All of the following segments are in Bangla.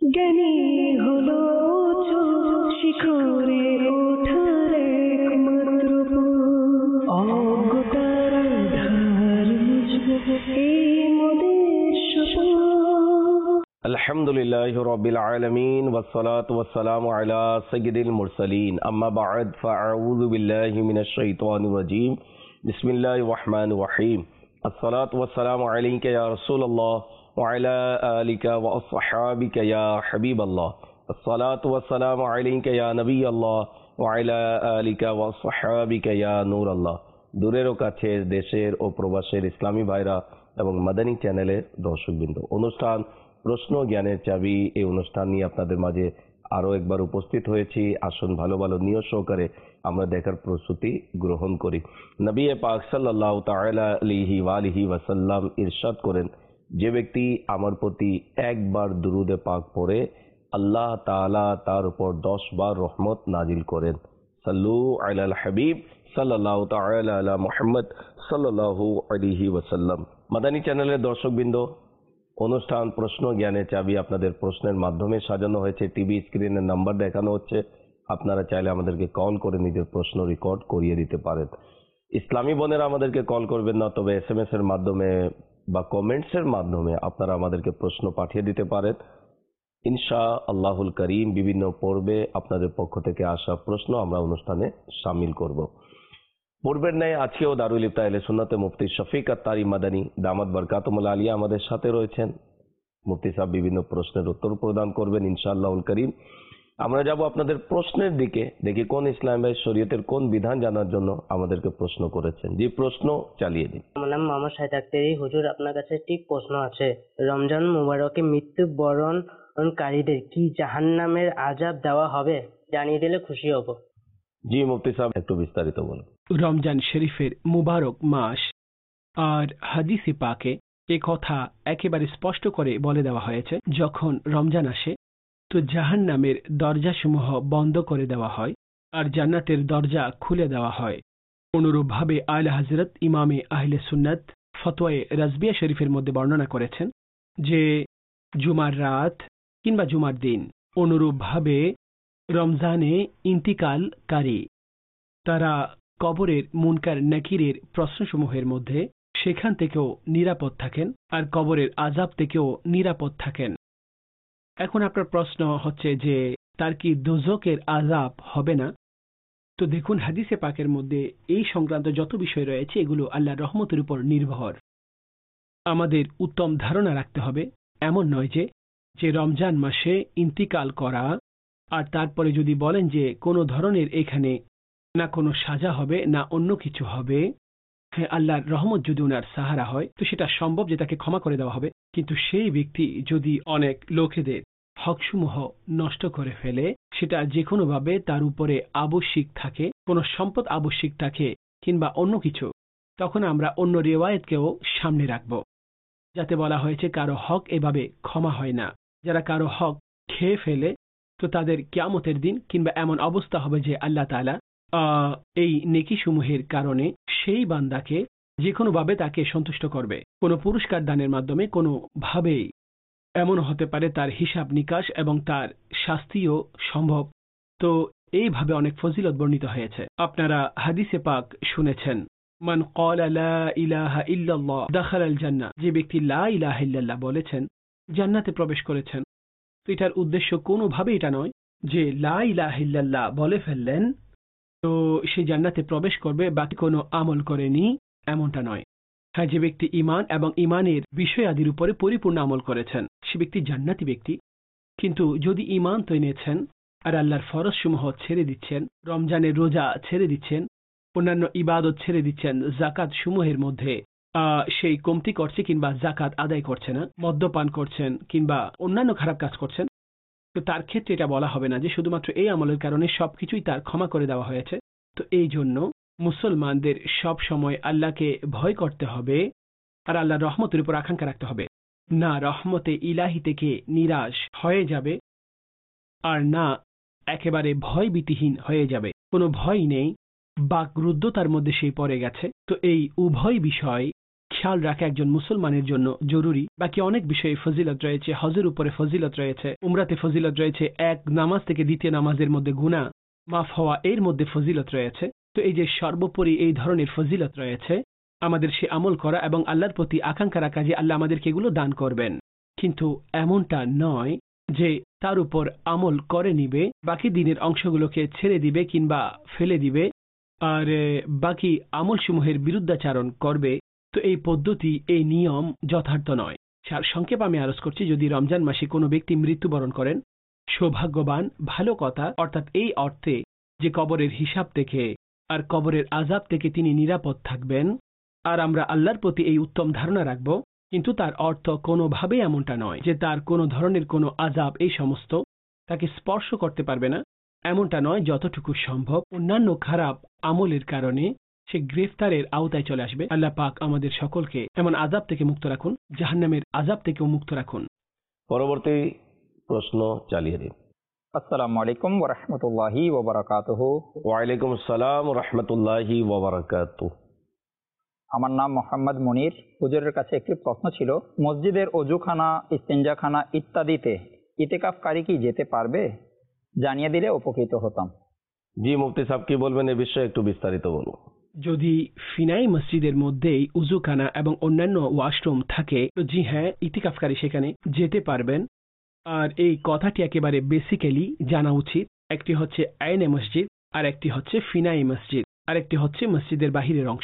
জ্ঞানী হলো শিখরে ওঠার একমাত্র অজ্ঞতার ধার মুছবো এই মোদের শপথ। আলহামদুলিল্লাহি রাব্বিল আলামিন ওয়াসসালাতু ওয়াসসালামু আলা সাইয়্যিদিল মুরসালিন আম্মা বা'দ ফাআউযু বিল্লাহি মিনাশ শাইতানির রাজীম বিসমিল্লাহির রহমানির রহিম আসসালাতু ওয়াসসালামু আলাইকা ইয়া রাসূলুল্লাহ ওয়া আলা আলিকা ওয়া আসহাবিকা ইয়া হাবিবাল্লাহ আসসালাতু ওয়াসসালামু আলাইকা ইয়া নবিয়াল্লাহ ওয়া আলা আলিকা ওয়া আসহাবিকা ইয়া নূরাল্লাহ। দূরের ও কাছের, দেশের ও প্রবাসের ইসলামী ভাইরা এবং মাদানী চ্যানেলের দর্শকবৃন্দ, অনুষ্ঠান প্রশ্ন জ্ঞানের চাবি এই অনুষ্ঠান নিয়ে আপনাদের মাঝে আরো একবার উপস্থিত হয়েছি। আসুন ভালো ভালো নিয়ত সহকারে আমরা দেখার প্রস্তুতি গ্রহণ করি। নবী পাক সাল্লাল্লাহু তাআলা আলাইহি ওয়া আলিহি ওয়াসাল্লাম ইরশাদ করেন, যে ব্যক্তি আমার প্রতি একবার দুরুদে পাক পড়ে আল্লাহ তাআলা তার উপর 10 বার রহমত নাজিল করেন। সাল্লু আলাল হাবিব সাল্লাল্লাহু তাআলা আলা মুহাম্মদ সাল্লাল্লাহু আলাইহি ওয়াসাল্লাম। মাদানী চ্যানেলের দর্শকবৃন্দ, অনুষ্ঠান প্রশ্ন জ্ঞানের চাবি আপনাদের প্রশ্নের মাধ্যমে সাজানো হয়েছে। টিভি স্ক্রিনের নাম্বার দেখানো হচ্ছে, আপনারা চাইলে আমাদেরকে কল করে নিজের প্রশ্ন রেকর্ড করিয়ে দিতে পারেন। ইসলামী বোনেরা আমাদেরকে কল করবেন না, তবে SMS এর মাধ্যমে বা কমেন্টস এর মাধ্যমে আপনারা আমাদেরকে প্রশ্ন পাঠিয়ে দিতে পারেন। ইনশা আল্লাহুল করিম বিভিন্ন পর্বে আপনাদের পক্ষ থেকে আসা প্রশ্ন আমরা অনুষ্ঠানে শামিল করব। পূর্বের ন্যায় আজকেও দারুল ইফতা আহলে সুন্নাতে মুফতি শফিক আত্তারি মাদানী দামাত বরকাতুল আলিয়া আমাদের সাথে রয়েছেন। মুফতি সাহেব বিভিন্ন প্রশ্নের উত্তর প্রদান করবেন ইনশাআল্লাহুল করিম। আমরা যাব আপনাদের প্রশ্নের দিকে, দেখি কোন ইসলামী শরীয়তের কোন বিধান জানার জন্য আমাদেরকে প্রশ্ন করেছেন। যে প্রশ্ন চালিয়ে দিন। আমার নাম মোহাম্মদ শাহিদ আখতারি। হুজুর, আপনার কাছে একটি প্রশ্ন আছে। রমজান মুবারকে মৃত্যুবরণকারীদের কি জাহান্নামের আযাব দেওয়া হবে? জানিয়ে দিলে খুশি হব। জি মুফতি সাহেব, একটু বিস্তারিত বলুন। রমজান শরীফের মুবারক মাস আর হাদিসে পাকে এ কথা একেবারে স্পষ্ট করে বলে দেওয়া হয়েছে, যখন রমজান আসে তো জাহান্নামের দরজাসমূহ বন্ধ করে দেওয়া হয় আর জান্নাতের দরজা খুলে দেওয়া হয়। অনুরূপভাবে আলা হযরত ইমামে আহলে সুন্নাত ফতোয়ায়ে রাজবিয়া শরীফের মধ্যে বর্ণনা করেছেন যে জুমার রাত কিংবা জুমার দিন, অনুরূপভাবে রমজানে ইন্তিকালকারী তারা কবরের মুনকার নাকিরের প্রশ্নসমূহের মধ্যে সেখান থেকেও নিরাপদ থাকেন আর কবরের আযাব থেকেও নিরাপদ থাকেন। এখন আপনার প্রশ্ন হচ্ছে যে তার কি দোজকের আযাব হবে না? তো দেখুন, হাদিসে পাকের মধ্যে এই সংক্রান্ত যত বিষয় রয়েছে এগুলো আল্লাহর রহমতের উপর নির্ভর। আমাদের উত্তম ধারণা রাখতে হবে, এমন নয় যে রমজান মাসে ইন্তিকাল করা আর তারপরে যদি বলেন যে কোনো ধরনের এখানে না কোনো সাজা হবে না অন্য কিছু হবে, হ্যাঁ আল্লাহর রহমত যদি ওনার সাহারা হয় তো সেটা সম্ভব যে তাকে ক্ষমা করে দেওয়া হবে। কিন্তু সেই ব্যক্তি যদি অনেক লোকেদের হকসমূহ নষ্ট করে ফেলে, সেটা যে কোনোভাবে তার উপরে আবশ্যিক থাকে, কোনো সম্পদ আবশ্যিক থাকে কিংবা অন্য কিছু, তখন আমরা অন্য রিওয়ায়েতকেও সামনে রাখব, যাতে বলা হয়েছে কারো হক এভাবে ক্ষমা হয় না। যারা কারো হক খেয়ে ফেলে তো তাদের কিয়ামতের দিন কিংবা এমন অবস্থা হবে যে আল্লাহ তাআলা এই নেকিসমূহের কারণে সেই বান্দাকে যে কোনোভাবে তাকে সন্তুষ্ট করবে। কোনো পুরস্কার দানের মাধ্যমে কোনোভাবেই এমন হতে পারে তার হিসাব নিকাশ এবং তার শাস্তিও সম্ভব। তো এইভাবে অনেক ফজিলত বর্ণিত হয়েছে। আপনারা হাদিসে পাক শুনেছেন, মান ক্বালা লা ইলাহা ইল্লাল্লাহ দাখালাল জান্নাহ, যে ব্যক্তি লা ইলাহা ইল্লাল্লাহ বলেছেন জান্নাতে প্রবেশ করেছেন। তো এটার উদ্দেশ্য কোনোভাবে এটা নয় যে লা ইলাহা ইল্লাল্লাহ বলে ফেললেন তো সে জান্নাতে প্রবেশ করবে, বাকি কোনো আমল করেনি, এমনটা নয়। হ্যাঁ, যে ব্যক্তি ঈমান এবং ঈমানের বিষয়াদির উপরে পরিপূর্ণ আমল করেছেন সে ব্যক্তি জান্নাতি ব্যক্তি। কিন্তু যদি ঈমান তো এনেছেন আর আল্লাহর ফরজসমূহ ছেড়ে দিচ্ছেন, রমজানের রোজা ছেড়ে দিচ্ছেন, অন্যান্য ইবাদত ছেড়ে দিচ্ছেন, যাকাত সমূহের মধ্যে সেই কমতি করছে কিংবা যাকাত আদায় করছে না, মদ্যপান করছেন কিংবা অন্যান্য খারাপ কাজ করছেন, তো তার ক্ষেত্রে এটা বলা হবে না যে শুধুমাত্র এই আমলের কারণে সবকিছুই তার ক্ষমা করে দেওয়া হয়েছে। তো এই জন্য মুসলমানদের সব সময় আল্লাহকে ভয় করতে হবে আর আল্লাহর রহমতের উপর আকাঙ্ক্ষা রাখতে হবে। না রহমতে ইলাহি থেকে নিরাশ হয়ে যাবে আর না একেবারে ভয়ভীতিহীন হয়ে যাবে, কোনো ভয় নেই, বাকরুদ্ধতার মধ্যে সে পড়ে গেছে। তো এই উভয় বিষয় খেয়াল রাখা একজন মুসলমানের জন্য জরুরি। বাকি অনেক বিষয়ে ফজিলত রয়েছে, হজের উপরে ফজিলত রয়েছে, উমরাতে ফজিলত রয়েছে, এক নামাজ থেকে দ্বিতীয় নামাজের মধ্যে গুনাহ মাফ হওয়া এর মধ্যে ফজিলত রয়েছে। তো এই যে সর্বোপরি এই ধরনের ফজিলত রয়েছে, আমাদের সে আমল করা এবং আল্লাহর প্রতি আকাঙ্ক্ষা রাখা যে আল্লাহ আমাদেরকে এগুলো দান করবেন। কিন্তু এমনটা নয় যে তার উপর আমল করে নিবে, বাকি দিনের অংশগুলোকে ছেড়ে দিবে কিংবা ফেলে দিবে আর বাকি আমলসমূহের বিরুদ্ধাচারণ করবে। তো এই পদ্ধতি, এই নিয়ম যথার্থ নয়। সার সংক্ষেপ আমি আরজ করছি, যদি রমজান মাসে কোনো ব্যক্তি মৃত্যুবরণ করেন, সৌভাগ্যবান, ভালো কথা, অর্থাৎ এই অর্থে যে কবরের হিসাব থেকে আর কবরের আযাব থেকে তিনি নিরাপদ থাকবেন, আর আমরা আল্লাহর প্রতি এই উত্তম ধারণা রাখব। কিন্তু তার অর্থ কোনোভাবেই এমনটা নয় যে তার কোনো ধরনের কোনো আযাব এই সমস্ত তাকে স্পর্শ করতে পারবে না, এমনটা নয়। যতটুকু সম্ভব অন্যান্য খারাপ আমলের কারণে সে গ্রেফতারের আওতায় চলে আসবে। আল্লাহ পাক আমাদের সকলকে এমন আযাব থেকে মুক্ত রাখুন, জাহান্নামের আযাব থেকেও মুক্ত রাখুন। পরবর্তী প্রশ্ন চালিয়ে দিন। আসসালামু আলাইকুম ওয়া রাহমাতুল্লাহি ওয়া বারাকাতুহু। ওয়ালাইকুম আসসালাম রহমতুল্লাহি ওয়া বারাকাতুহু। আমার নাম মোহাম্মদ মনির। হুজুরের কাছে একটি প্রশ্ন ছিল, মসজিদের অজুখানা, ইস্তেঞ্জাখানা ইত্যাদিতে ইতিকাফকারী কি যেতে পারবে? জানিয়ে দিলে উপকৃত হতাম। জি মুফতি সাহেব কি বলবেন এ বিষয়ে একটু বিস্তারিত বলুন। যদি ফিনাই মসজিদের মধ্যেই উজুখানা এবং অন্যান্য ওয়াশরুম থাকে, তো জি হ্যাঁ, ইতিকাফকারী সেখানে যেতে পারবেন। আর এই কথাটি একেবারে বেসিক্যালি জানা উচিত। একটি হচ্ছে আইনে মসজিদ, আর একটি হচ্ছে ফিনাই মসজিদ, আর একটি হচ্ছে মসজিদের বাহিরের অংশ।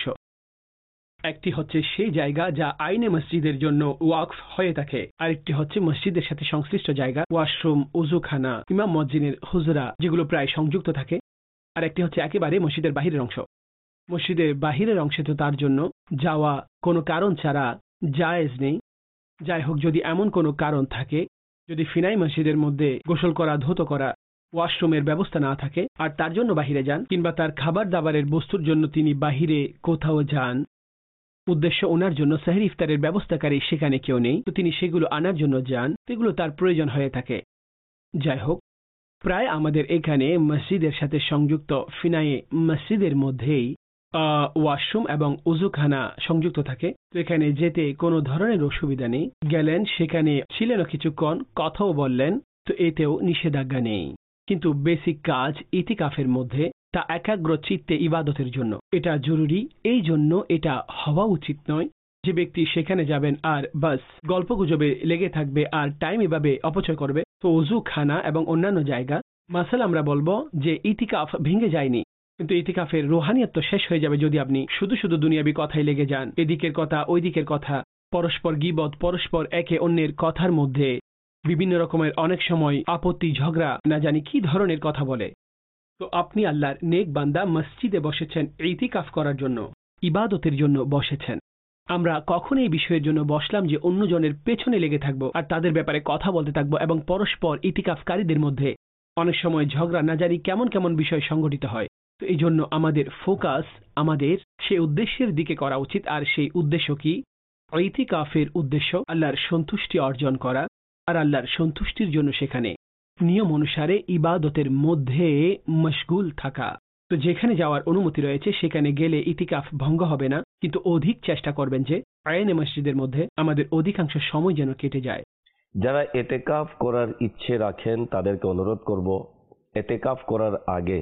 একটি হচ্ছে সেই জায়গা যা আইনে মসজিদের জন্য ওয়াকফ হয়ে থাকে, আরেকটি হচ্ছে মসজিদের সাথে সংশ্লিষ্ট জায়গা, ওয়াশরুম, উজুখানা, ইমাম মুয়াজ্জিনের হুজরা, যেগুলো প্রায় সংযুক্ত থাকে। আর একটি হচ্ছে একেবারে মসজিদের বাহিরের অংশ। মসজিদের বাহিরের অংশে তো তার জন্য যাওয়া কোনো কারণ ছাড়া জায়েজ নেই। যাই হোক, যদি এমন কোনো কারণ থাকে, যদি ফিনাই মসজিদের মধ্যে গোসল করা, ধৌত করা, ওয়াশরুমের ব্যবস্থা না থাকে, আর তার জন্য বাহিরে যান, কিংবা তার খাবার দাবারের বস্তুর জন্য তিনি বাহিরে কোথাও যান, উদ্দেশ্য ওনার জন্য সেহরি ইফতারের ব্যবস্থাকারী সেখানে কেউ নেই, তো তিনি সেগুলো আনার জন্য যান, সেগুলো তার প্রয়োজন হয়ে থাকে। যাই হোক, প্রায় আমাদের এখানে মসজিদের সাথে সংযুক্ত ফিনায়ে মসজিদের মধ্যেই ওয়াশরুম এবং উজুখানা সংযুক্ত থাকে। তো এখানে যেতে কোনো ধরনের অসুবিধা নেই। গেলেন, সেখানে ছিলেন কিছুক্ষণ, কথাও বললেন, তো এতেও নিষেধাজ্ঞা নেই। কিন্তু বেসিক কাজ ইতিকাফের মধ্যে তা একাগ্র চিত্তে ইবাদতের জন্য, এটা জরুরি। এই জন্য এটা হওয়া উচিত নয় যে ব্যক্তি সেখানে যাবেন আর বাস গল্পগুজবে লেগে থাকবে আর টাইম এভাবে অপচয় করবে। তো উজুখানা এবং অন্যান্য জায়গা, মাসাল আমরা বলবো যে ইতিকাফ ভেঙে যায়নি, কিন্তু ইতিকাফের রুহানিয়ত তো শেষ হয়ে যাবে যদি আপনি শুধু শুধু দুনিয়াবি কথাই লেগে যান। এদিকের কথা, ওই দিকের কথা, পরস্পর গীবত, পরস্পর একে অন্যের কথার মধ্যে বিভিন্ন রকমের অনেক সময় আপত্তি, ঝগড়া, না জানি কি ধরনের কথা বলে। তো আপনি আল্লাহর নেক বান্দা, মসজিদে বসেছেন ইতিকাফ করার জন্য, ইবাদতের জন্য বসেছেন। আমরা কখন এই বিষয়ের জন্য বসলাম যে অন্যজনের পেছনে লেগে থাকবো আর তাদের ব্যাপারে কথা বলতে থাকবো, এবং পরস্পর ইতিকাফকারীদের মধ্যে অনেক সময় ঝগড়া, না জানি কেমন কেমন বিষয় সংঘটিত হয়। তো এই জন্য আমাদের ফোকাস আমাদের সেই উদ্দেশ্যের দিকে করা উচিত। আর সেই উদ্দেশ্য কি? ইতিকাফের উদ্দেশ্য আল্লাহর সন্তুষ্টি অর্জন করা, আর আল্লাহর সন্তুষ্টির জন্য সেখানে নিয়ম অনুসারে ইবাদতের মধ্যে মশগুল থাকা। তো যেখানে যাওয়ার অনুমতি রয়েছে সেখানে গেলে ইতিকাফ ভঙ্গ হবে না, কিন্তু অধিক চেষ্টা করবেন যে আইনে মসজিদের মধ্যে আমাদের অধিকাংশ সময় যেন কেটে যায়। যারা এতেকাফ করার ইচ্ছে রাখেন তাদেরকে অনুরোধ করব, এতেকাফ করার আগে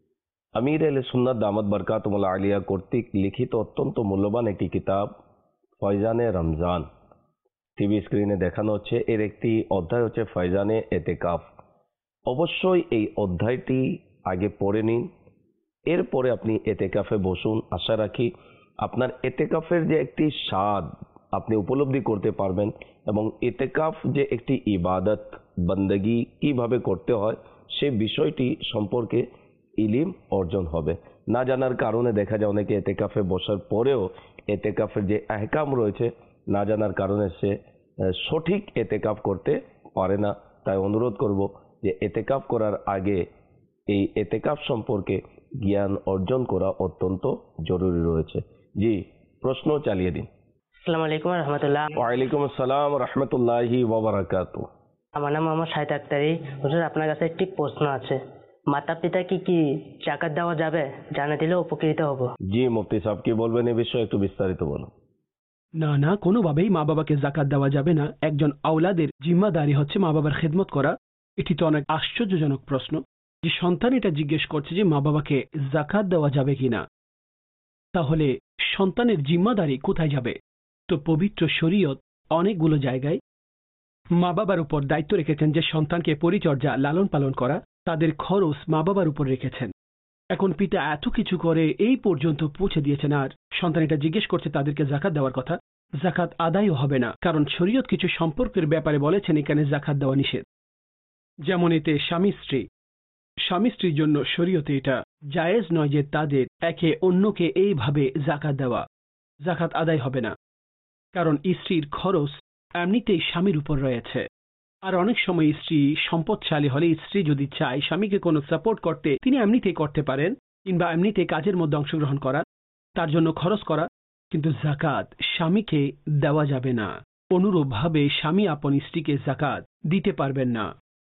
আমির আহলে সুন্নাত দামাত বরকাতুহুল আলিয়া কর্তৃক লিখিত অত্যন্ত মূল্যবান একটি কিতাব ফয়জানে রমজান, টিভি স্ক্রিনে দেখানো হচ্ছে, এর একটি অধ্যায় হচ্ছে ফয়জানে এতেকাফ। অবশ্যই এই অধ্যায়টি আগে পড়ে নিন, এরপরে আপনি এতেকাফে বসুন। আশা রাখি আপনার এতেকাফের যে একটি স্বাদ আপনি উপলব্ধি করতে পারবেন, এবং এতেকাফ যে একটি ইবাদত বন্দেগী কিভাবে করতে হয় সে বিষয়টি সম্পর্কে ইলিম অর্জন হবে। না জানার কারণে দেখা যায় অনেকে এতেকাফে বসার পরেও এতেকাফের যে আহকাম রয়েছে না জানার কারণে সে সঠিক এতেকাফ করতে পারে না। তাই অনুরোধ করব যে এতেকাফ করার আগে এই এতেকাফ সম্পর্কে জ্ঞান অর্জন করা অত্যন্ত জরুরি রয়েছে। জি, প্রশ্ন চালিয়ে দিন। আসসালামু আলাইকুম রহমতুল্লাহ। ওয়ালাইকুম আসসালাম রহমতুল্লাহি ওয়া বারাকাতুহু। আমার নাম মোহাম্মদ শাহিদ আক্তারি। হুজুর, আপনার কাছে একটি প্রশ্ন আছে। মাতা পিতা কি জাকাত দেওয়া যাবে? জানা দিলে উপকৃত হব। জি মুফতি সাহেব কি বলবেন এ বিষয়ে একটু বিস্তারিত বলুন। না না, কোনোভাবেই মা বাবাকে জাকাত দেওয়া যাবে না। একজন আওলাদের জিম্মাদারি হচ্ছে মা বাবার খেদমত করা। এটি তো অনেক আশ্চর্যজনক প্রশ্ন যে সন্তান এটা জিজ্ঞেস করছে যে মা বাবাকে জাকাত দেওয়া যাবে কিনা। তাহলে সন্তানের জিম্মাদারি কোথায় যাবে? তো পবিত্র শরীয়ত অনেকগুলো জায়গায় মা বাবার উপর দায়িত্ব রেখেছেন যে সন্তানকে পরিচর্যা, লালন পালন করা, তাদের খরচ মা বাবার উপর রেখেছেন। এখন পিতা এত কিছু করে এই পর্যন্ত পৌঁছে দিয়েছেন, আর সন্তান এটা জিজ্ঞেস করছে তাদেরকে জাকাত দেওয়ার কথা। জাকাত আদায়ও হবে না, কারণ শরীয়ত কিছু সম্পর্কের ব্যাপারে বলেছেন এখানে জাকাত দেওয়া নিষেধ। যেমন এতে স্বামী স্ত্রীর জন্য শরীয়তে এটা জায়েজ নয় যে তাদের একে অন্যকে এইভাবে জাকাত দেওয়া। জাকাত আদায় হবে না, কারণ স্ত্রীর খরচ এমনিতেই স্বামীর উপর রয়েছে। আর অনেক সময় স্ত্রী সম্পদশালী হলে স্ত্রী যদি চায় স্বামীকে কোনো সাপোর্ট করতে, তিনি এমনিতেই করতে পারেন, কিংবা এমনিতেই কাজের মধ্যে অংশগ্রহণ করা, তার জন্য খরচ করা, কিন্তু জাকাত স্বামীকে দেওয়া যাবে না। অনুরূপভাবে স্বামী আপন স্ত্রীকে জাকাত দিতে পারবেন না।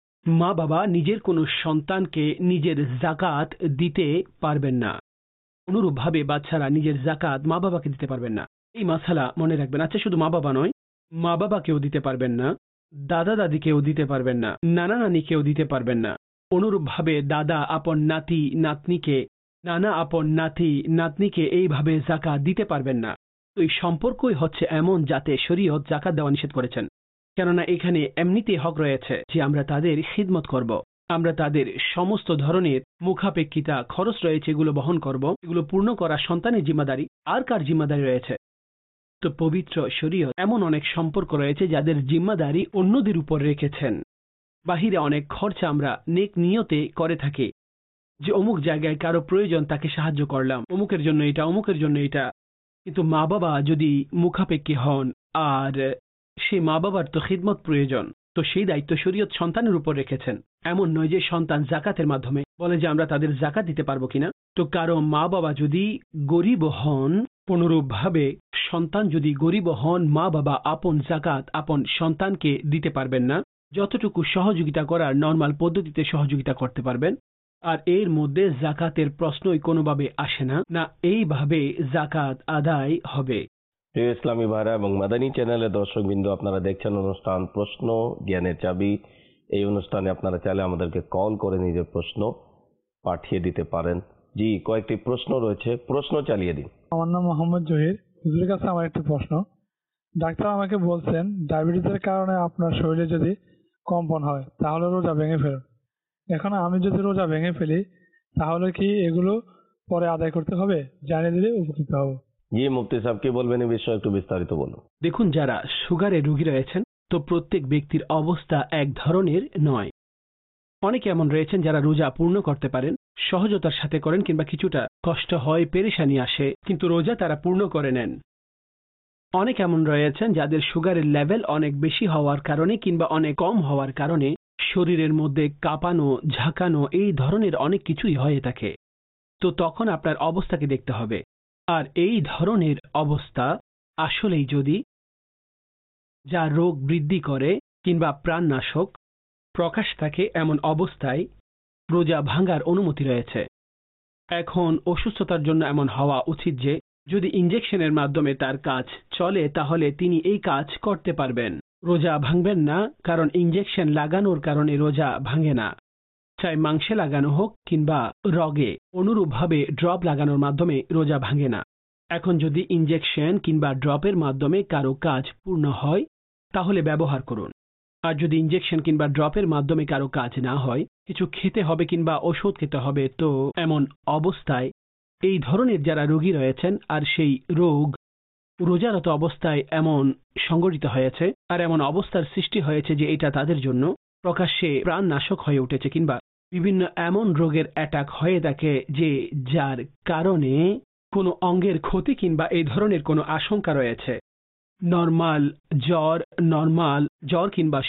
মা বাবা নিজের কোনো সন্তানকে নিজের জাকাত দিতে পারবেন না। অনুরূপভাবে বাচ্চারা নিজের জাকাত মা বাবাকে দিতে পারবেন না। এই মাসালা মনে রাখবেন। আচ্ছা, শুধু মা বাবা নয়, মা বাবাকেও দিতে পারবেন না, দাদা দাদিকেও দিতে পারবেন না, নানা নানিকেও দিতে পারবেন না। অনুরূপভাবে দাদা আপন নাতি নাতনিকে, নানা আপন নাতি নাতনিকে এইভাবে জাকাত দিতে পারবেন না। তো এই সম্পর্কই হচ্ছে এমন যাতে শরীয়ত জাকাত দেওয়া নিষেধ করেছেন, কেননা এখানে এমনিতেই হক রয়েছে যে আমরা তাদের খিদমত করব, আমরা তাদের সমস্ত ধরনের মুখাপেক্ষিতা খরচ রয়েছে এগুলো বহন করব। এগুলো পূর্ণ করা সন্তানের জিম্মাদারি। আর কার জিম্মাদারি রয়েছে? তো পবিত্র শরীয়ত এমন অনেক সম্পর্ক রয়েছে যাদের জিম্মাদারি অন্যদের উপর রেখেছেন। বাহিরে অনেক খরচা আমরা নেক নিয়তে করে থাকি, যে অমুক জায়গায় কারো প্রয়োজন তাকে সাহায্য করলাম, অমুকের জন্য এটা, অমুকের জন্য এটা। কিন্তু মা বাবা যদি মুখাপেক্ষী হন আর সেই মা বাবার তো খিদমত প্রয়োজন, তো সেই দায়িত্ব শরীয়ত সন্তানের উপর রেখেছেন। এমন নয় যে সন্তান জাকাতের মাধ্যমে বলে যে আমরা তাদের জাকাত দিতে পারবো কিনা। তো কারো মা বাবা যদি গরিব হন, অনুরূপভাবে সন্তান যদি গরিব হন, মা বাবা আপন জাকাত আপন সন্তানকে দিতে পারবেন না। যতটুকু সহযোগিতা করার নর্মাল পদ্ধতিতে সহযোগিতা করতে পারবেন। আর এর মধ্যে জাকাতের প্রশ্নই কোনোভাবে আসে না, না এইভাবে জাকাত আদায় হবে। প্রিয় ইসলামী ভাইরা এবং মাদানী চ্যানেলের দর্শকবৃন্দ, আপনারা দেখছেন অনুষ্ঠান প্রশ্ন জ্ঞানের চাবি। এই অনুষ্ঠানে আপনারা চাইলে আমাদেরকে কল করে নিজের প্রশ্ন পাঠিয়ে দিতে পারেন। জি, কয়েকটি প্রশ্ন রয়েছে, প্রশ্ন চালিয়ে দিন। আমার নাম মোহাম্মদ জহির। হুজুরের কাছে আমার একটি প্রশ্ন। ডাক্তার আমাকে বলছেন ডায়াবেটিসের কারণে আপনার শরীরে যদি কম্পন হয় তাহলে রোজা ভেঙে ফেলুন। এখন আমি যদি রোজা ভেঙে ফেলি তাহলে কি এগুলো পরে আদায় করতে হবে? জানিয়ে দিলে উপকৃত হব। জি, মুফতি সাহেব কি বলবেন এই বিষয়ে একটু বিস্তারিত বলুন। দেখুন, যারা সুগারের রোগী রয়েছেন, তো প্রত্যেক ব্যক্তির অবস্থা এক ধরনের নয়। অনেকে এমন রয়েছেন যারা রোজা পূর্ণ করতে পারেন, সহজতার সাথে করেন, কিংবা কিছুটা কষ্ট হয়, পেরেশানি আসে, কিন্তু রোজা তারা পূর্ণ করে নেন। অনেক এমন রয়েছেন যাদের সুগারের লেভেল অনেক বেশি হওয়ার কারণে কিংবা অনেক কম হওয়ার কারণে শরীরের মধ্যে কাঁপানো, ঝাঁকানো, এই ধরনের অনেক কিছুই হয়ে থাকে। তো তখন আপনার অবস্থাকে দেখতে হবে। আর এই ধরনের অবস্থা আসলেই যদি যা রোগ বৃদ্ধি করে কিংবা প্রাণনাশক প্রকাশ থাকে, এমন অবস্থায় রোজা ভাঙার অনুমতি রয়েছে। এখন অসুস্থতার জন্য এমন হওয়া উচিত যে যদি ইনজেকশনের মাধ্যমে তার কাজ চলে তাহলে তিনি এই কাজ করতে পারবেন, রোজা ভাঙবেন না। কারণ ইনজেকশন লাগানোর কারণে রোজা ভাঙে না, চাই মাংসে লাগানো হোক কিংবা রগে। অনুরূপভাবে ড্রপ লাগানোর মাধ্যমে রোজা ভাঙে না। এখন যদি ইনজেকশন কিংবা ড্রপের মাধ্যমে কারো কাজ পূর্ণ হয় তাহলে ব্যবহার করুন। আর যদি ইনজেকশন কিংবা ড্রপের মাধ্যমে কারো কাজ না হয়, কিছু খেতে হবে কিংবা ওষুধ খেতে হবে, তো এমন অবস্থায় এই ধরনের যারা রোগী রয়েছেন আর সেই রোগ রোজারত অবস্থায় এমন সংগঠিত হয়েছে আর এমন অবস্থার সৃষ্টি হয়েছে যে এটা তাদের জন্য প্রকাশ্যে প্রাণনাশক হয়ে উঠেছে, কিংবা বিভিন্ন এমন রোগের অ্যাটাক হয়ে থাকে যে যার কারণে কোনো অঙ্গের ক্ষতি কিংবা এই ধরনের কোনো আশঙ্কা রয়েছে। নর্মাল জ্বর কিংবা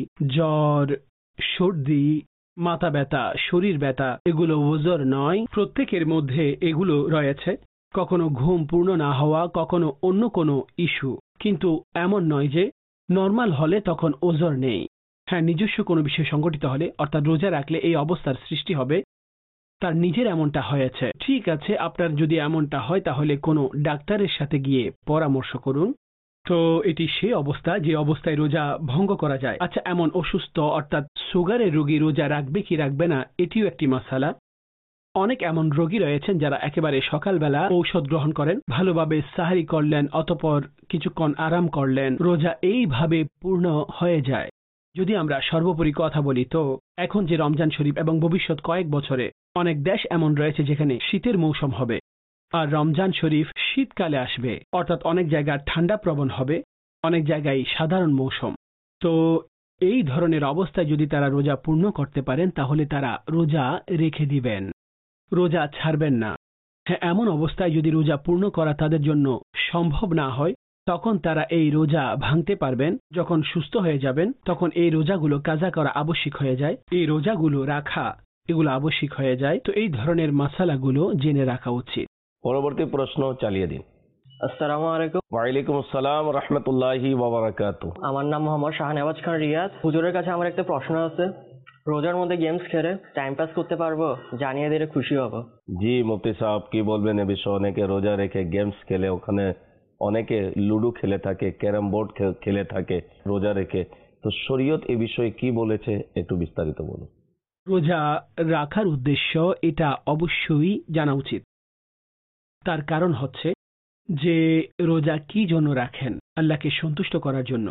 সর্দি, মাথা ব্যথা, শরীর ব্যথা, এগুলো ওজর নয়। প্রত্যেকের মধ্যে এগুলো রয়েছে। কখনো ঘুম পূর্ণ না হওয়া, কখনো অন্য কোনো ইস্যু, কিন্তু এমন নয় যে নর্মাল হলে তখন ওজর নেই। হ্যাঁ, নিজস্ব কোনো বিষয় সংঘটিত হলে, অর্থাৎ রোজা রাখলে এই অবস্থার সৃষ্টি হবে, তার নিজের এমনটা হয়েছে, ঠিক আছে। আপনার যদি এমনটা হয় তাহলে কোনো ডাক্তারের সাথে গিয়ে পরামর্শ করুন। তো এটি সেই অবস্থা যে অবস্থায় রোজা ভঙ্গ করা যায়। আচ্ছা, এমন অসুস্থ অর্থাৎ সুগারের রোগী রোজা রাখবে কি রাখবে না, এটিও একটি মাসালা। অনেক এমন রোগী রয়েছেন যারা একেবারে সকালবেলা ঔষধ গ্রহণ করেন, ভালোভাবে সাহারি করলেন, অতঃপর কিছুক্ষণ আরাম করলেন, রোজা এইভাবে পূর্ণ হয়ে যায়। যদি আমরা সর্বোপরি কথা বলি, তো এখন যে রমজান শরীফ এবং ভবিষ্যৎ কয়েক বছরে অনেক দেশ এমন রয়েছে যেখানে শীতের মৌসুম হবে, আর রমজান শরীফ শীতকালে আসবে, অর্থাৎ অনেক জায়গায় ঠান্ডা প্রবণ হবে, অনেক জায়গায় সাধারণ মৌসুম। তো এই ধরনের অবস্থায় যদি তারা রোজা পূর্ণ করতে পারেন তাহলে তারা রোজা রেখে দিবেন, রোজা ছাড়বেন না। হ্যাঁ, এমন অবস্থায় যদি রোজা পূর্ণ করা তাদের জন্য সম্ভব না হয়, তখন তারা এই রোজা ভাঙতে পারবেন। যখন সুস্থ হয়ে যাবেন তখন এই রোজাগুলো কাজা করা আবশ্যিক হয়ে যায়, এই রোজাগুলো রাখা এগুলো আবশ্যিক হয়ে যায়। তো এই ধরনের মাসালাগুলো জেনে রাখা উচিত। পরবর্তী প্রশ্ন চালিয়ে দিন। আসসালামু আলাইকুম। ওয়ালাইকুম আসসালাম রহমতুল্লাহি ওয়া বারাকাতুহু। আমার নাম মোহাম্মদ শাহনেওয়াজ খান রিয়াজ। হুজুরের কাছে আমার একটা প্রশ্ন আছে, রোজার মধ্যে গেমস খেলে টাইম পাস করতে পারবো? জানিয়ে দিলে খুশি হব। জি মুফতি সাহেব, কি বলবেন এ বিষয়ে? অনেকে রোজা রেখে গেমস খেলে, ওখানে অনেকে লুডো খেলে থাকে, ক্যারাম বোর্ড খেলে থাকে রোজা রেখে। তো শরীয়ত এ বিষয়ে কি বলেছে একটু বিস্তারিত বলুন। রোজা রাখার উদ্দেশ্য এটা অবশ্যই জানা উচিত। তার কারণ হচ্ছে যে রোজা কি জন্য রাখেন, আল্লাহকে সন্তুষ্ট করার জন্য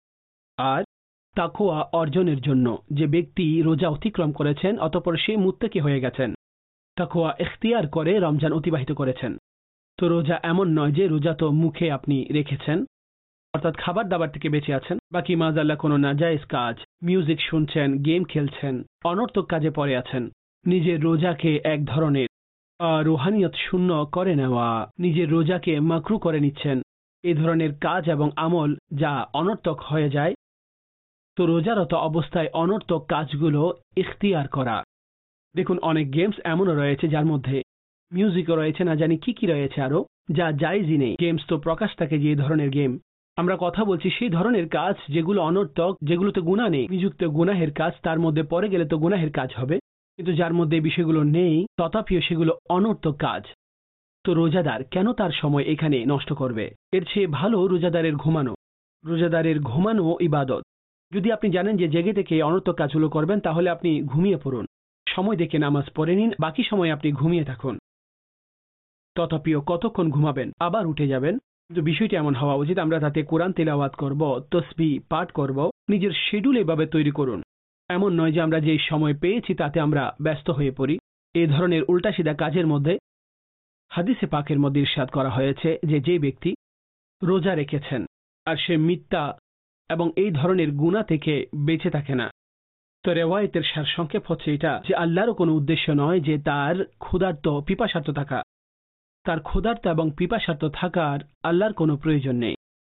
আর তাকওয়া অর্জনের জন্য। যে ব্যক্তি রোজা অতিক্রম করেছেন অতঃপর সে মুত্তাকি হয়ে গেছেন, তাকওয়া ইখতিয়ার করে রমজান অতিবাহিত করেছেন। তো রোজা এমন নয় যে রোজা তো মুখে আপনি রেখেছেন, অর্থাৎ খাবার দাবার থেকে বেঁচে আছেন, বাকি মাজাল্লাহ কোনো নাজায়েজ কাজ, মিউজিক শুনছেন, গেম খেলছেন, অনর্থক কাজে পড়ে আছেন। নিজের রোজাকে এক ধরনের রুহানিয়ত শূন্য করে নেওয়া, নিজের রোজাকে মাকরু করে নিচ্ছেন, এই ধরনের কাজ এবং আমল যা অনর্থক হয়ে যায়। তো রোজারত অবস্থায় অনর্থক কাজগুলো ইখতিয়ার করা। দেখুন, অনেক গেমস এমনও রয়েছে যার মধ্যে মিউজিকও রয়েছে, না জানি কি কি রয়েছে আরো, যা জায়েজই নেই। গেমস তো প্রকাশ থাকে যে এই ধরনের গেম। আমরা কথা বলছি সেই ধরনের কাজ যেগুলো অনর্থক, যেগুলোতে গুনাহ নেই, নিযুক্ত গুনাহের কাজ, তার মধ্যে পড়ে গেলে তো গুনাহের কাজ হবে। কিন্তু যার মধ্যে এই বিষয়গুলো নেই তথাপিও সেগুলো অনর্থক কাজ। তো রোজাদার কেন তার সময় এখানে নষ্ট করবে? এর চেয়ে ভালো রোজাদারের ঘুমানো। রোজাদারের ঘুমানো ইবাদত। যদি আপনি জানেন যে জেগে থেকে এই অনর্থক কাজগুলো করবেন তাহলে আপনি ঘুমিয়ে পড়ুন, সময় দেখে নামাজ পড়ে নিন, বাকি সময় আপনি ঘুমিয়ে থাকুন। তথাপিও কতক্ষণ ঘুমাবেন, আবার উঠে যাবেন। কিন্তু বিষয়টি এমন হওয়া উচিত আমরা তাতে কোরআন তেলাওয়াত করব, তসবিহ পাঠ করব। নিজের শিডিউল এভাবে তৈরি করুন। এমন নয় যে আমরা যে সময় পেয়েছি তাতে আমরা ব্যস্ত হয়ে পড়ি। এই ধরনের উল্টাসিধা কাজের মধ্যে হাদিসে পাকের মধ্যে ইরশাদ করা হয়েছে যে যে ব্যক্তি রোজা রেখেছেন আর সে মিথ্যা এবং এই ধরনের গুনাহ থেকে বেঁচে থাকে না। তো রেওয়ায়েতের সারসংক্ষেপ হচ্ছে এটা যে আল্লাহরও কোনো উদ্দেশ্য নয় যে তার ক্ষুধার্ত পিপাসার্ত থাকা। তার ক্ষুধার্ত এবং পিপাসার্ত থাকার আল্লাহর কোনো প্রয়োজন নেই।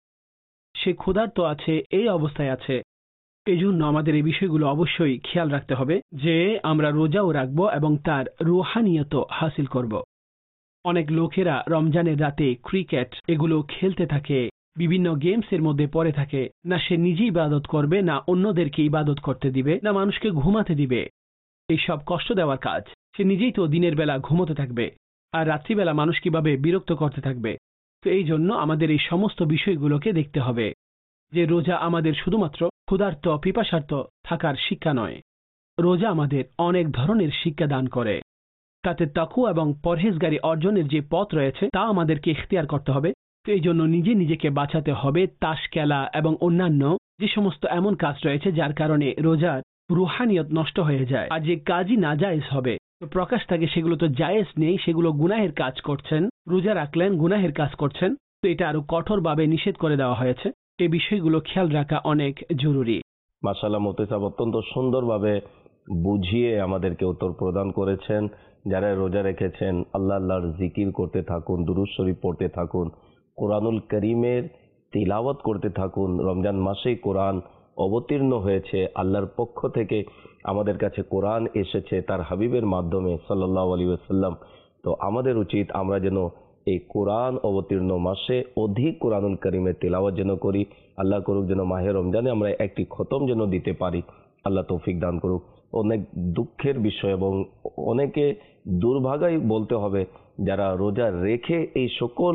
সে ক্ষুধার্ত আছে, এই অবস্থায় আছে। এই জন্য আমাদের এই বিষয়গুলো অবশ্যই খেয়াল রাখতে হবে যে আমরা রোজাও রাখবো এবং তার রুহানিয়ত হাসিল করব। অনেক লোকেরা রমজানের রাতে ক্রিকেট এগুলো খেলতে থাকে, বিভিন্ন গেমসের মধ্যে পড়ে থাকে। না সে নিজে ইবাদত করবে, না অন্যদেরকে ইবাদত করতে দিবে, না মানুষকে ঘুমাতে দিবে। এইসব কষ্ট দেওয়ার কাজ। সে নিজেই তো দিনের বেলা ঘুমোতে থাকবে, আর রাত্রিবেলা মানুষ কিভাবে বিরক্ত করতে থাকবে। তো এই জন্য আমাদের এই সমস্ত বিষয়গুলোকে দেখতে হবে যে রোজা আমাদের শুধুমাত্র ক্ষুধার্ত পিপাসার্ত থাকার শিক্ষা নয়, রোজা আমাদের অনেক ধরনের শিক্ষা দান করে। তাতে তাকওয়া এবং পরহেজগারি অর্জনের যে পথ রয়েছে তা আমাদেরকে ইখতিয়ার করতে হবে। তো এই জন্য নিজেকে বাঁচাতে হবে তাস খেলা এবং অন্যান্য যে সমস্ত এমন কাজ রয়েছে যার কারণে রোজার রুহানিয়ত নষ্ট হয়ে যায়। আর যে কাজই নাজায়েজ হবে তো প্রকাশ থাকে সেগুলো তো জায়েজ নেই, সেগুলো গুনাহের কাজ করছেন। রোজা রাখলেন, গুনাহের কাজ করছেন। তো এটা আরো কঠোরভাবে নিষেধ করে দেওয়া হয়েছে। এই বিষয়গুলো খেয়াল রাখা অনেক জরুরি। মাশাআল্লাহ মুফতি সাহেব অত্যন্ত সুন্দরভাবে বুঝিয়ে আমাদেরকে উত্তর প্রদান করেছেন। যারা রোজা রেখেছেন আল্লাহর জিকির করতে থাকুন, দুরূদ শরীফ পড়তে থাকুন, কোরআনুল কারীমের তিলাওয়াত করতে থাকুন। রমজান মাসেই কোরআন অবতীর্ণ হয়েছে, আল্লাহর পক্ষ থেকে আমাদের কাছে কোরআন এসেছে তার হাবিবের মাধ্যমে সাল্লাল্লাহু আলাইহি ওয়াসাল্লাম। তো আমাদের উচিত আমরা যেন এই কোরআন অবতীর্ণ মাসে অধিক কোরআনুল কারীমের তিলাওয়াত যেন করি। আল্লাহ করুক যেন মাহে রমজানে আমরা একটি খতম যেন দিতে পারি। আল্লাহ তৌফিক দান করুক। অনেক দুঃখের বিষয় এবং অনেকে দুর্ভাগাই বলতে হবে যারা রোজা রেখে এই সকল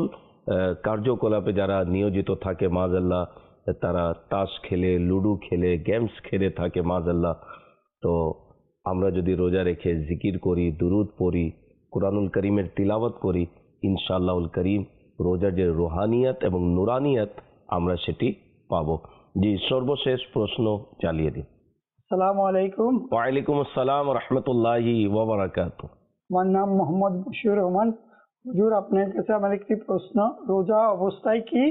কার্যকলাপে যারা নিয়োজিত থাকে মাজাল্লাহ, তারা তাস খেলে, লুডো খেলে, গেমস খেলে থাকে মাজাল্লাহ। তো আমরা যদি রোজা রেখে জিকির করি, দুরুদ পড়ি, কুরআনুল করিমের তিলাওয়াত করি, ইনশাআল্লাহুল করিম রোজার যে রুহানিয়াত এবং নুরানিয়াত আমরা সেটি পাবো। জি, সর্বশেষ প্রশ্ন চালিয়ে দিন। আসসালামু আলাইকুম। ওয়ালাইকুম আসসালাম রাহমাতুল্লাহি ওয়া বারাকাতুহু। আমার নাম মোহাম্মদ বশির রহমান। হুজুর, আপনার কাছে আমার একটি প্রশ্ন। রোজা অবস্থায় কি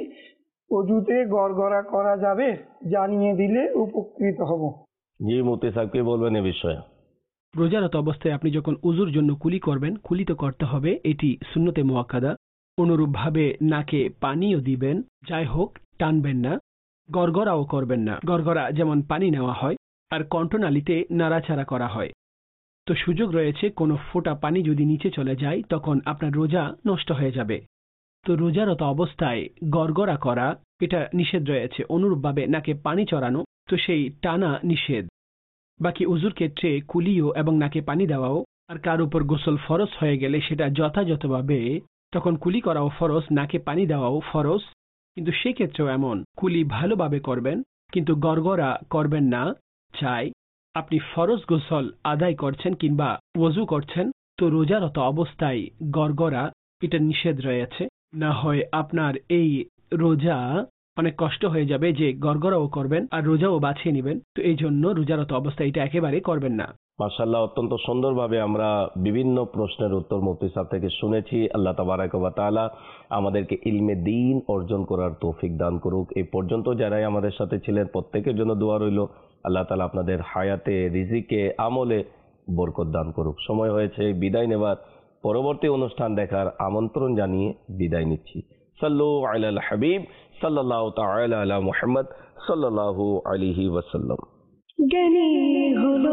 অজুতে গড়গড়া করা যাবে? জানিয়ে দিলে উপকৃত হব। জি, মুফতি সাহেব কি বলবেন এ বিষয়ে? রোজারত অবস্থায় আপনি যখন উজুর জন্য কুলি করবেন, কুলি তো করতে হবে, এটি সুন্নতে মুআক্কাদা। অনুরূপভাবে নাকে পানিও দিবেন, যাই হোক টানবেন না, গড়গড়াও করবেন না। গড়গড়া যেমন পানি নেওয়া হয় আর কণ্ঠনালীতে নাড়াচাড়া করা হয়। তো সুযোগ রয়েছে কোনো ফোঁটা পানি যদি নিচে চলে যায় তখন আপনার রোজা নষ্ট হয়ে যাবে। তো রোজারত অবস্থায় গড়গড়া করা এটা নিষেধ রয়েছে। অনুরূপভাবে নাকে পানি চড়ানো, তো সেই টানা নিষেধ। বাকি উজুর ক্ষেত্রে কুলিও এবং নাকে পানি দেওয়াও, আর কার উপর গোসল ফরজ হয়ে গেলে সেটা যথাযথভাবে তখন কুলি করাও ফরজ, নাকে পানি দেওয়াও ফরজ। কিন্তু সেক্ষেত্রেও এমন কুলি ভালোভাবে করবেন, কিন্তু গড়গড়া করবেন না। চাই আপনি ফরজ গোসল আদায় করছেন কিংবা ওযু করছেন, তো রোজারত অবস্থায় গড়গড়া এটা নিষেধ রয়েছে। না হয় আপনার এই রোজা অনেক কষ্ট হয়ে যাবে যে গড়গড়াও করবেন আর রোজাও বাছিয়ে নেবেন। তো এই জন্য রোজারত অবস্থায় এটা একেবারে করবেন না। মাশাআল্লাহ, অত্যন্ত সুন্দরভাবে আমরা বিভিন্ন প্রশ্নের উত্তর মুফতি সাহেব থেকে শুনেছি। আল্লাহ তাবারাক ওয়া তাআলা আমাদেরকে ইলমে দ্বীন অর্জন করার তৌফিক দান করুক। এই পর্যন্ত যারাই আমাদের সাথে ছিলেন প্রত্যেকের জন্য দোয়া রইল। আল্লাহ তাআলা আপনাদের হায়াতে, রিজিকে, আমলে বরকত দান করুক। সময় হয়েছে বিদায় নেবার। পরবর্তী অনুষ্ঠান দেখার আমন্ত্রণ জানিয়ে বিদায় নিচ্ছি। সাল্লু আলাল হাবিব সাল্লাল্লাহু তাআলা আলা মুহাম্মদ সাল্লাল্লাহু আলাইহি ওয়াসাল্লাম। জ্ঞানী হলো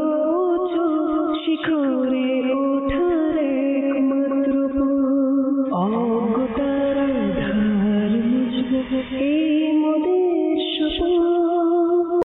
শিখরে ওঠার একমাত্র পথ। অজ্ঞতার আঁধার মুছবো এই